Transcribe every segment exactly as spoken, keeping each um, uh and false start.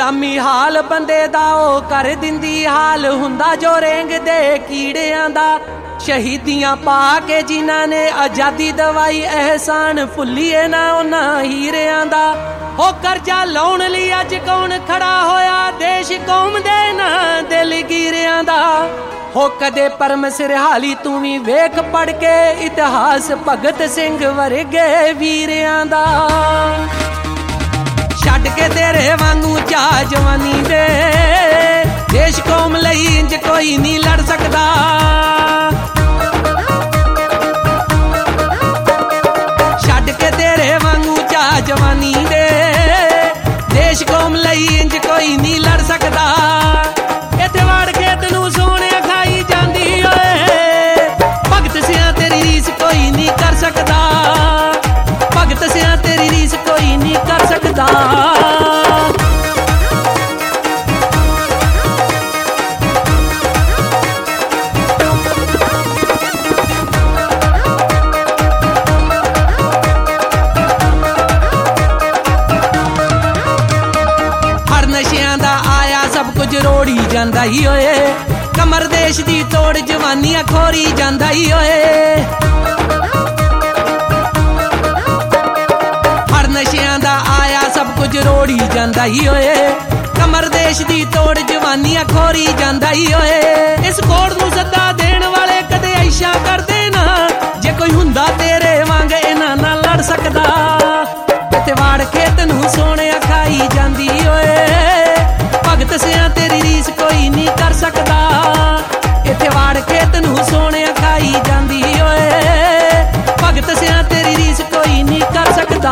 गुलामी हाल बंदे दा ओ कर दिंदी हाल हुंदा जो रेंग दे कीड़ियां दा शहीदियां पा के जिन्हां ने आजादी दवाई एहसान भुल्लीए ना उन्हां हीरियां दा हो करजा लाउण लई अज कौन खड़ा होया देश कौम दे ना दिलगीरियां दा हो कदे परम सिरहाली तू भी वेख पढ़ के इतिहास भगत सिंह वर्गे वीरियां दा छड्ड के तेरे वांगू चा जवानी दे देश कौम लई इंज कोई नहीं लड़ सकदा छड्ड के तेरे वांगू चा जवानी दे देश कौम लई इंज कोई नहीं लड़ सकदा इत्थे वड़ के तैनू सोने खाई जांदी ओए भगत सियां तेरी रीस कोई नहीं कर सकदा भगत सियां तेरी रीस कोई नहीं कर सकदा रोड़ी जांदा ही ओए कमर देश दी तोड़ जवानियां खोरी जांदा ही ओए हर नशियां दा आया सब कुछ रोड़ी जांदा ही ओए कमर देश दी तोड़ जवानियां खोरी जांदा ही ओए इस कोड़ नू सदा देण वाले कदे ऐशा करदे ना जे कोई हुंदा तेरे वांग इना ना लड़ सकदा इत्थे वाड़ के तैनू सोने खाई जांदी ओए भगत सियां तेरी रीस कोई नहीं कर सकदा इत्थे वाड़ के तैनू सोने खाई जांदी ओए भगत सियां तेरी रीस कोई नहीं कर सकदा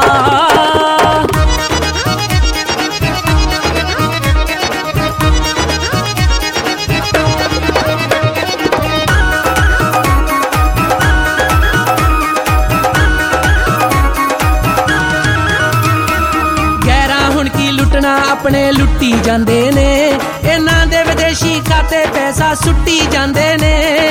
अपने लुट्टी जांदे ने इन्हां दे विदेशी खाते पैसा सुट्टी जांदे ने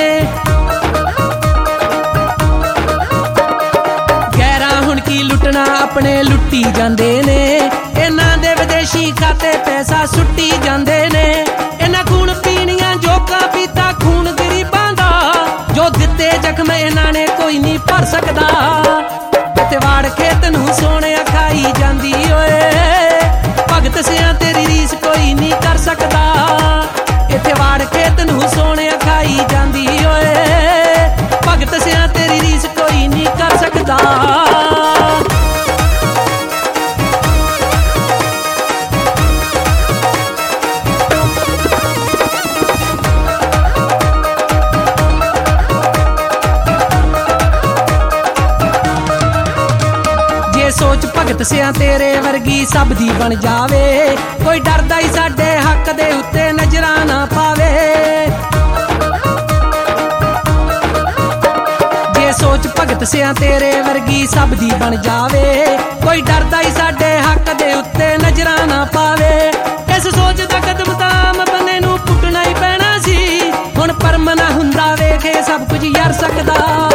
गैरा हुण की लुटना अपने लुट्टी जांदे ने इन्हां दे विदेशी खाते पैसा सुट्टी जांदे ने इन्हां खून पीणियां जोकां पीता खून गरीबां दा जो दिते जख्म इन्हां ने कोई नहीं भर सकदा इत्थे वाड़ के तैनू सोने खाई जांदी ओए भगत सियां तेरी रीस कोई नहीं कर सकदा इत्थे वाड़ के तैनू सोने खाई जांदी ओए भगत सियां तेरी रीस कोई नहीं कर सकदा सोच भगत सियां तेरे वर्गी सब दी बन जावे कोई डरदा ही साडे हक दे उत्ते नजरां ना पावे जे सोच भगत सियां तेरे वर्गी सब दी बन जावे कोई डरदा ही साडे हक दे उत्ते नजरां ना पावे इस सोच दा कदम ताम बंदे नू पुट्टना ही पैना सी हुण परम ना हुंदा वेखे सब कुछ यार सकदा